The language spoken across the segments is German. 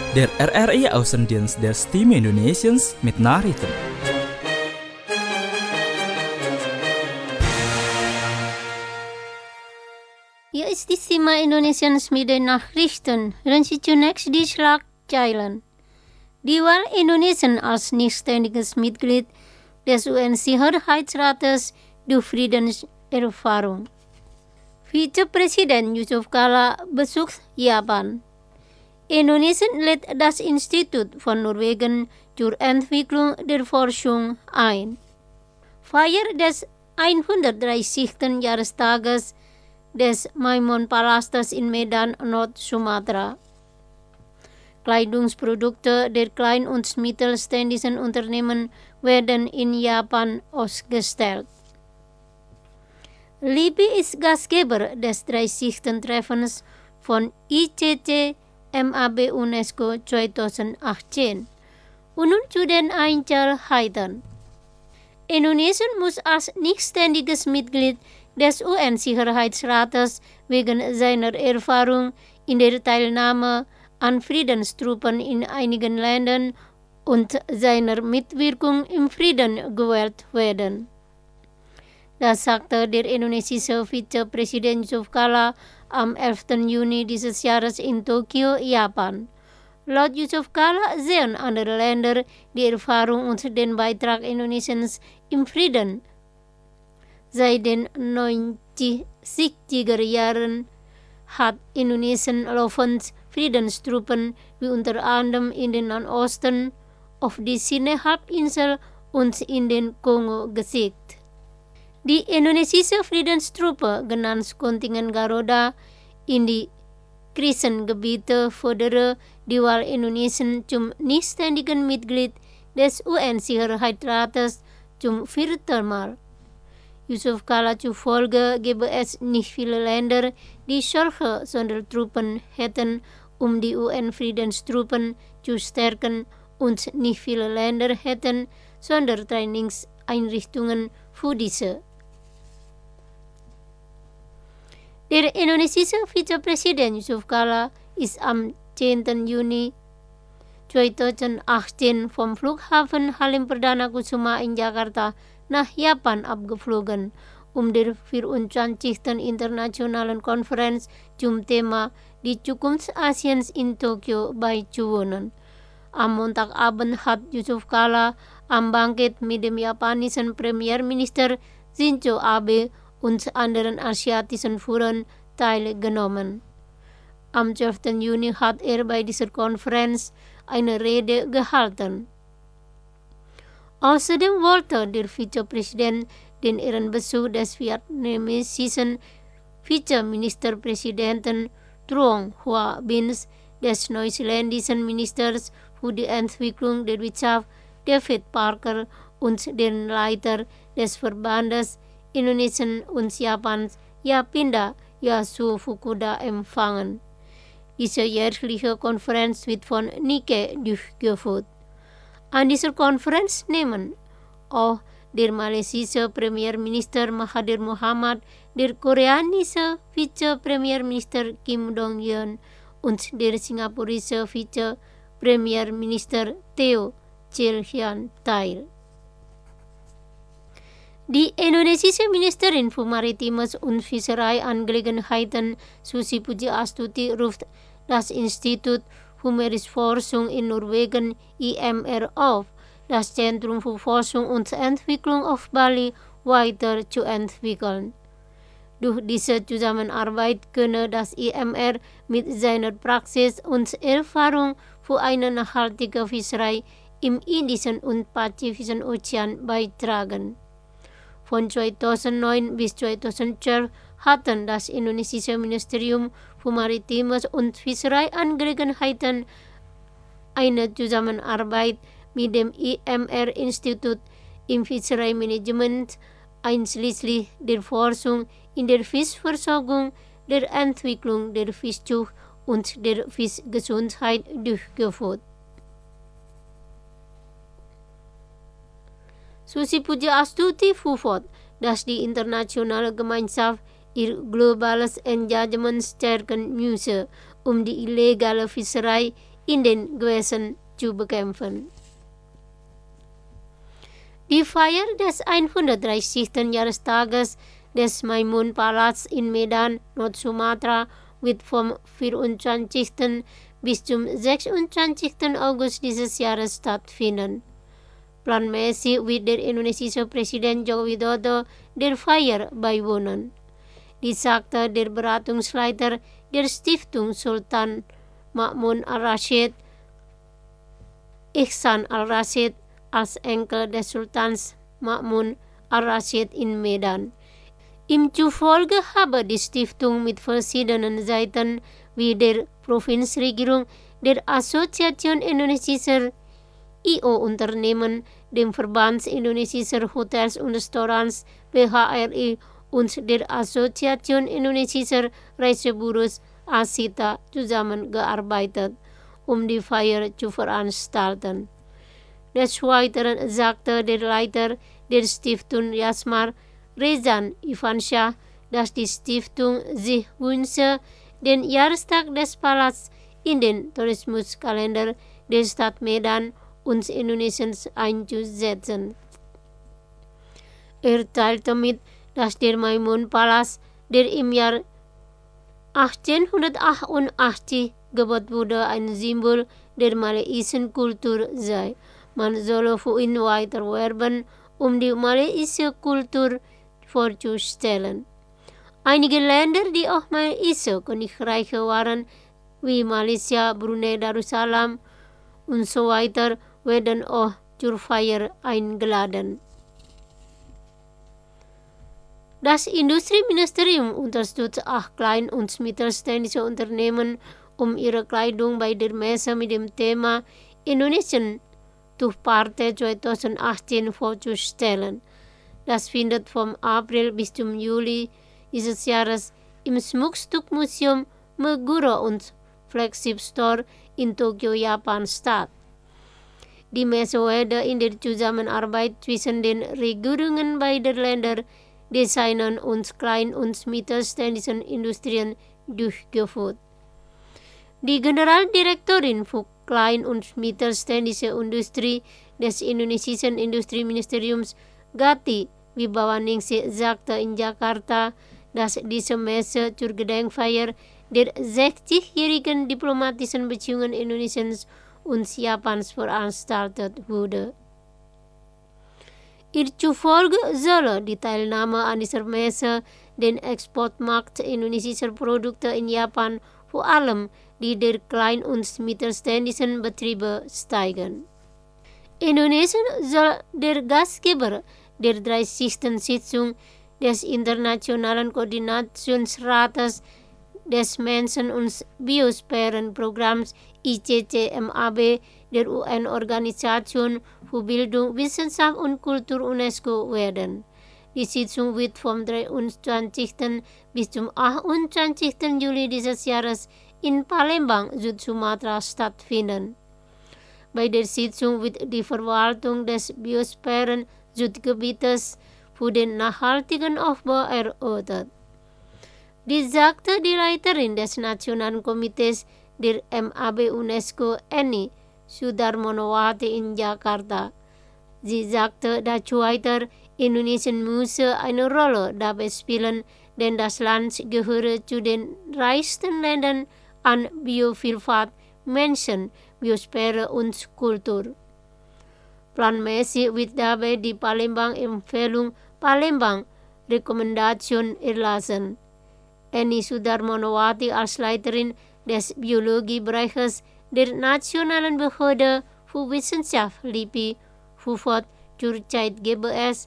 Der RRI-Außendienst der Stimme Indonesiens mit Nachrichten. Hier ist die Stimme Indonesiens mit den Nachrichten. Hören Sie zunächst die Schlagzeilen. Die Wahl Indonesien als nichtständiges Mitglied des UN-Sicherheitsrates durch Friedenserfahrung. Vizepräsident Yusuf Kala besucht Japan. Indonesien lädt das Institut von Norwegen zur Entwicklung der Forschung ein. Feier des 130. Jahrestages des Maimun-Palastes in Medan, Nord-Sumatra. Kleidungsprodukte der kleinen und mittelständischen Unternehmen werden in Japan ausgestellt. Libyen ist Gastgeber des 30. Treffens von ICC MAB UNESCO 2018. Und nun zu den Einzelheiten. Indonesien muss als nichtständiges Mitglied des UN-Sicherheitsrates wegen seiner Erfahrung in der Teilnahme an Friedenstruppen in einigen Ländern und seiner Mitwirkung im Frieden gewählt werden. Das sagte der indonesische Vizepräsident Yusuf Kala am 11. Juni dieses Jahres in Tokio, Japan. Laut Yusuf Kala sehen andere Länder die Erfahrung und den Beitrag Indonesiens im Frieden. Seit den 90er Jahren hat Indonesien laufend Friedenstruppen wie unter anderem in den Nahen Osten, auf die Sinai-Halbinsel und in den Kongo geschickt. Die indonesische Friedenstruppe, genannt Kontingent Garuda, in die Krisengebiete fordere die Wahl Indonesien zum nichtständigen Mitglied des UN-Sicherheitsrates zum 4. Mal. Yusuf Kala zufolge gäbe es nicht viele Länder, die solche Sondertruppen hätten, um die UN-Friedenstruppen zu stärken, und nicht viele Länder hätten Sondertrainingseinrichtungen für diese. Der indonesische Vizepräsident Yusuf Kala ist am 10. Juni 2018 vom Flughafen Halim Perdana Kusuma in Jakarta nach Japan abgeflogen, um der 24. Internationalen Konferenz zum Thema Die Zukunft Asiens in Tokio beizuwohnen. Am Montagabend hat Yusuf Kala am Bankett mit dem japanischen Premierminister Shinzo Abe und anderen asiatischen Führern teilgenommen. Am 12. Juni hat er bei dieser Konferenz eine Rede gehalten. Außerdem wollte der Vizepräsident den Ehrenbesuch des vietnamesischen Vizeministerpräsidenten Truong Hoa Binh, des neuseeländischen Ministers für die Entwicklung der Wirtschaft David Parker und den Leiter des Verbandes Indonesien und Japans Yapinda Yasuo Fukuda empfangen. Diese jährliche Konferenz wird von Nikkei durchgeführt. An dieser Konferenz nehmen auch der malaysische Premierminister Mahathir Mohamad, der koreanische Vizepremierminister Kim Dong-yeon und der singapurische Vizepremierminister Theo Chil-hian teil. Die indonesische Ministerin für Maritimes und Fischereiangelegenheiten Susi Pujiastuti ruft das Institut für Meeresforschung in Norwegen IMR auf, das Zentrum für Forschung und Entwicklung auf Bali weiter zu entwickeln. Durch diese Zusammenarbeit könne das IMR mit seiner Praxis und Erfahrung für eine nachhaltige Fischerei im Indischen und Pazifischen Ozean beitragen. Von 2009 bis 2012 hatten das indonesische Ministerium für Maritimes und Fischereiangelegenheiten eine Zusammenarbeit mit dem IMR-Institut im Fischereimanagement, einschließlich der Forschung in der Fischversorgung, der Entwicklung der Fischzucht und der Fischgesundheit durchgeführt. Susi Pujiastuti fuhr fort, dass die internationale Gemeinschaft ihr globales Engagement stärken müsse, um die illegale Fischerei in den Gewässern zu bekämpfen. Die Feier des 130. Jahrestages des Maimun-Palats in Medan, Nord-Sumatra, wird vom 24. bis zum 26. August dieses Jahres stattfinden. Planmäßig wird der indonesische Präsident Joko Widodo der Feier beiwohnen. Dies sagte der Beratungsleiter der Stiftung Sultan Ma'mun al-Rashid, Ihsan al-Rashid, als Enkel des Sultans Ma'mun al-Rashid in Medan. Ihm zufolge habe die Stiftung mit verschiedenen Seiten wie der Provinzregierung, der Assoziation indonesischer IO-Unternehmen, dem Verband indonesischer Hotels und Restaurants PHRI und der Assoziation indonesischer Reisebüros ASITA zusammengearbeitet, um die Feier zu veranstalten. Des Weiteren sagte der Leiter der Stiftung Yasmar Rezan Ivansyah, dass die Stiftung sich wünsche, den Jahrestag des Palats in den Tourismuskalender der Stadt Medan und Indonesiens einzusetzen. Er teilte mit, dass der Maimun-Palast, der im Jahr 1888 gebaut wurde, ein Symbol der malaysischen Kultur sei. Man solle für ihn weiter werben, um die malaysische Kultur vorzustellen. Einige Länder, die auch malaysische Königreiche waren, wie Malaysia, Brunei Darussalam und so weiter, werden auch zur Feier eingeladen. Das Industrieministerium unterstützt auch klein- und mittelständische Unternehmen, um ihre Kleidung bei der Messe mit dem Thema Indonesian Tuchparty 2018 vorzustellen. Das findet vom April bis zum Juli dieses Jahres im Schmuckstückmuseum Meguro und Flagship Store in Tokio, Japan statt. Die Messe wurde in der Zusammenarbeit zwischen den Regierungen beider Länder, Designern und klein- und mittelständischen Industrien durchgeführt. Die Generaldirektorin für Klein- und Mittelständische Industrie des indonesischen Industrieministeriums, Gati Wibawaningsih, sagte in Jakarta, dass diese Messe zur Gedenkfeier der 60-jährigen diplomatischen Beziehungen Indonesiens und Japans veranstaltet wurde. Ihr zufolge solle die Teilnahme an dieser Messe den Exportmarkt indonesischer Produkte in Japan, vor allem die der klein- und mittelständischen Betriebe, steigen. Indonesien soll der Gastgeber der 30. Sitzung des Internationalen Koordinationsrates des Menschen- und Biosphärenprogramms ICCMAB der UN-Organisation für Bildung, Wissenschaft und Kultur UNESCO werden. Die Sitzung wird vom 23. bis zum 28. Juli dieses Jahres in Palembang, Südsumatra stattfinden. Bei der Sitzung wird die Verwaltung des Biosphären-Südgebietes für den nachhaltigen Aufbau erörtert. Dies sagte die Leiterin des Nationalen Komitees der MAB UNESCO, Eni Sudarmonowati, in Jakarta. Sie sagte dazu weiter, Indonesien müsse eine Rolle dabei spielen, denn das Land gehöre zu den reichsten Ländern an Biovielfalt, Menschen, Biosphäre und Kultur. Planmäßig wird dabei die Palembang-Empfehlung Palembang-Rekommendation erlassen. Eni Sudarmonowati als Leiterin des Biologiebereiches der Nationalen Behörde für Wissenschaft LIPI verfolgt zurzeit GBS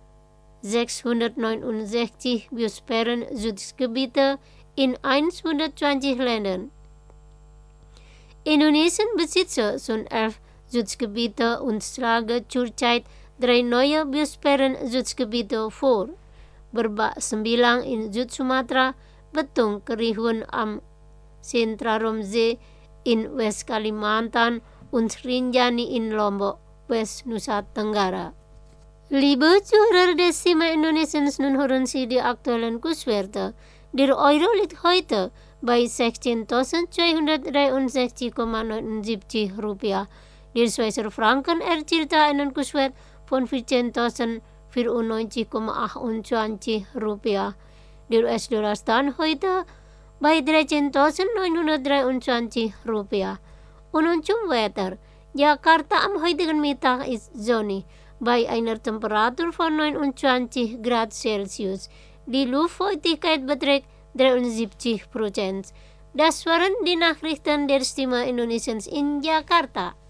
669 Biosphären-Schutzgebiete in 120 Ländern. Indonesien besitzt schon 11 Schutzgebiete und schlage zurzeit 3 neue Biosphären-Schutzgebiete vor, berbak 9 in Südsumatra, Betung Kerihun am Sentraromsee in West Kalimantan und Rinjani in Lombok, West Nusa Tenggara. Liebe Zuhörer des Sima Indonesiens, nun hören Sie die aktuellen Kurswerte. Der Euro liegt heute bei 16.263,79 Rupiah. Der Schweizer Franken erzielte einen Kurswert von 14.094,28 Rupiah. Der US-Dollar stand heute bei 13.923 Rupiah. Und nun zum Wetter. Jakarta am heutigen Mittag ist sonnig, bei einer Temperatur von 29 Grad Celsius. Die Luftfeuchtigkeit beträgt 73%. Das waren die Nachrichten der Stimme Indonesiens in Jakarta.